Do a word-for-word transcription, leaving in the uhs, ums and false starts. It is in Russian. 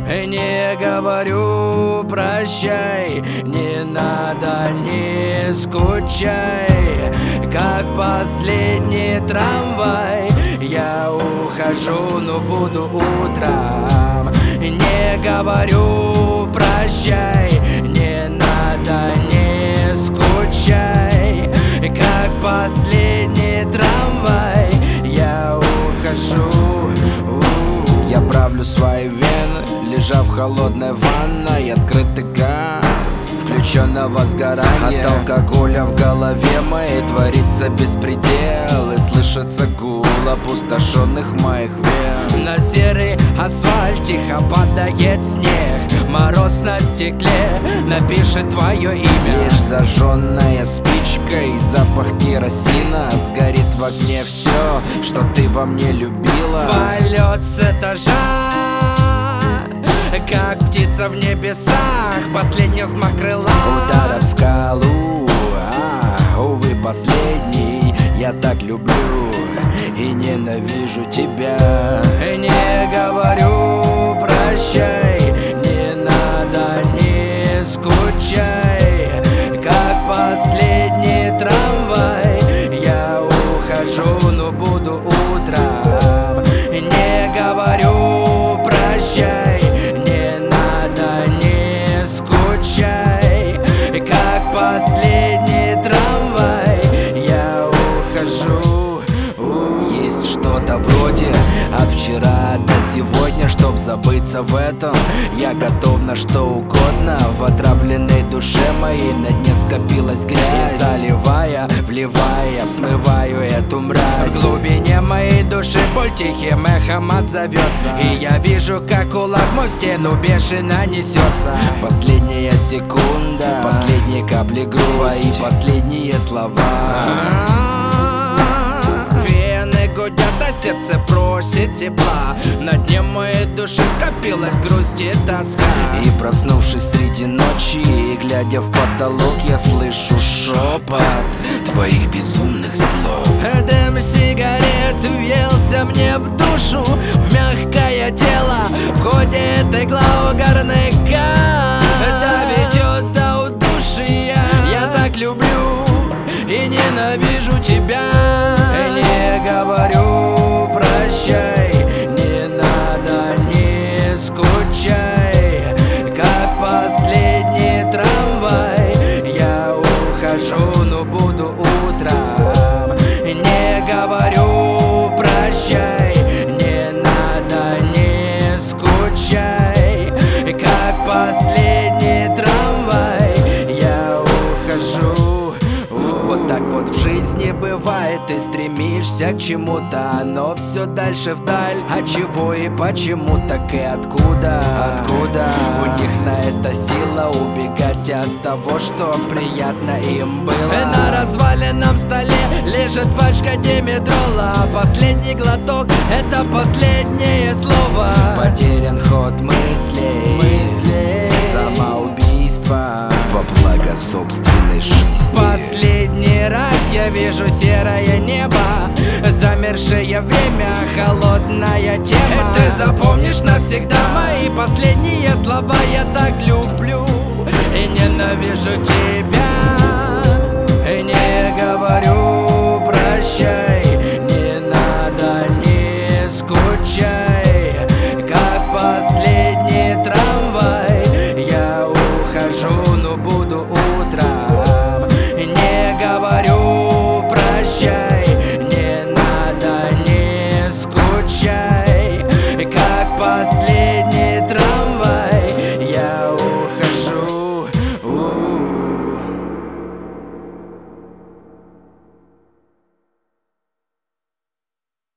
Не говорю прощай, не надо, не скучай. Как последний трамвай я ухожу, но буду утром. Не говорю прощай, не надо, не скучай. Как последний трамвай я ухожу. Я правлю свои вены, лежа в холодной ванной, открытый газ включенного сгорания. От алкоголя в голове моей творится беспредел, и слышится гул опустошенных моих вен. На серый асфальт тихо падает снег, мороз на стекле напишет твое имя. Лишь зажженная спичка и запах керосина сгорит в огне все, что ты во мне любила. Полет с этажа, как птица в небесах, последний взмах крыла. Удар об скалу, а, увы, последний. Я так люблю и ненавижу тебя. Не говорю прощай, не надо, не скучай. Как последний трамвай я ухожу, но буду утром. Не говорю прощай, не надо, не скучай. Как последний трамвай я ухожу. Есть что-то вроде от вчера до сегодня, чтоб забыться в этом. Я готов на что угодно. В отравленной душе моей на дне скопилась грязь. И заливая, вливая, смываю эту мразь. В глубине моей души боль тихим эхом отзовется, и я вижу, как кулак мой в стену бешено несется. Последняя секунда, последние капли грусти, твои последние слова. Вены гудят, а сердце просит тепла. На дне моей души скопилась грусть и тоска. И проснувшись среди ночи и глядя в потолок, я слышу шепот твоих безумных слов. Дым сигарет въелся мне в душу, в мягкое тело входит игла угарных газ. Доведет до удушья. Я так люблю и ненавижу тебя. Не говорю прощай, не надо, не скучай. Как последний трамвай я ухожу, но буду утром. Не говорю прощай, не надо, не скучай. Как последний трамвай я ухожу. Вот так вот в жизни бывает, ты стремишься к чему-то, но все дальше вдаль. А чего и почему, так и откуда? Откуда? У них на это сила убегать от того, что приятно им было. На разваленном столе лежит пачка димедрола. Последний глоток — это последнее слово. Потерян ход мыслей, мыслей. Самоубийство во благо собственной жизни. Последний раз я вижу серое небо, замершее время, холодная тема. Ты запомнишь навсегда мои последние слова. Я так люблю и ненавижу тебя. Не говорю прощай, не надо, не скучай. Как последний трамвай я ухожу, но буду утром.